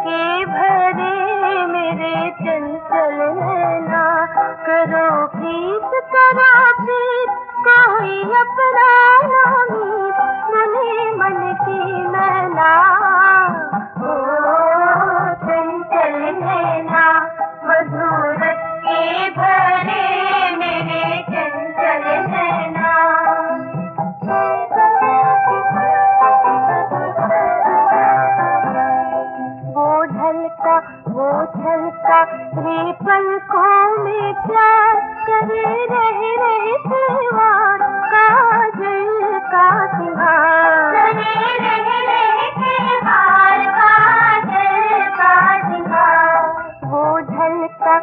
के भरे मेरे चंचल नैना, करो प्रीत कोई अपना मीत, मुने मन की मैना। ओ चंचल नैना, मधुर के भरे मेरे चंचल नैना। वो झलका रे पलकों में प्यार करे, रहे दीवार काजल का सिंगार, रहे दीवार काजल का सिंगार। वो झलका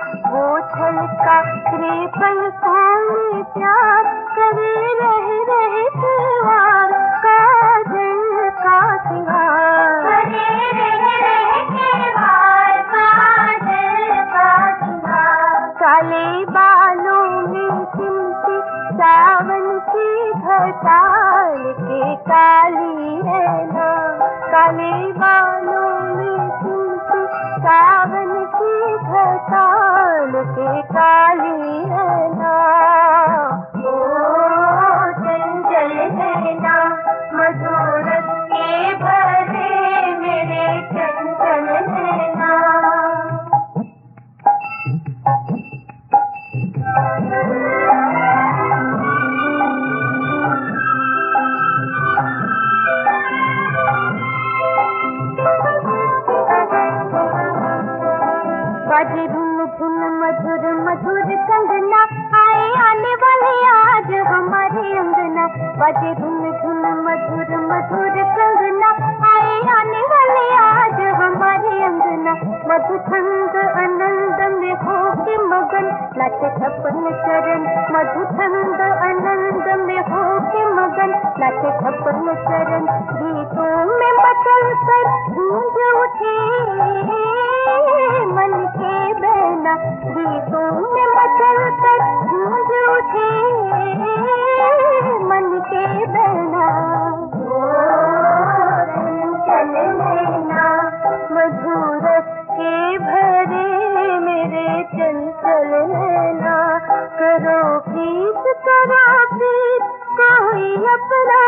रे पलकों में प्यार करे, रहे दीवार काजल का सिंगार, काले बालों में सिमटी सावन की घटाल के काली नैना, काले बालों में सिमटी सावन की घटाल के काली नैना। ओ चंचल नैना, मधुर के भरे मेरे चंचल नैना। बाजे धुन धुन मधुर मधुर कंगना, आए आने वाले आज हमारे अंगना। बाजे धुन धुन मधुर मधुर कंगना, आए आने वाले आज हमारे अंगना। मधुथंग आनंद में हो के मगन, नाचे छप्पन चरण। मधुथंग आनंद में हो के मगन, नाचे छप्पन चरण। गीतों में मचल कर गूंज उठी मन के बहना, गीतों में मचल कर गूंज उठी मन के बहना। चंचल नैना, मधुर के भरे मेरे चंचल नैना, करो प्रीत कोई अपना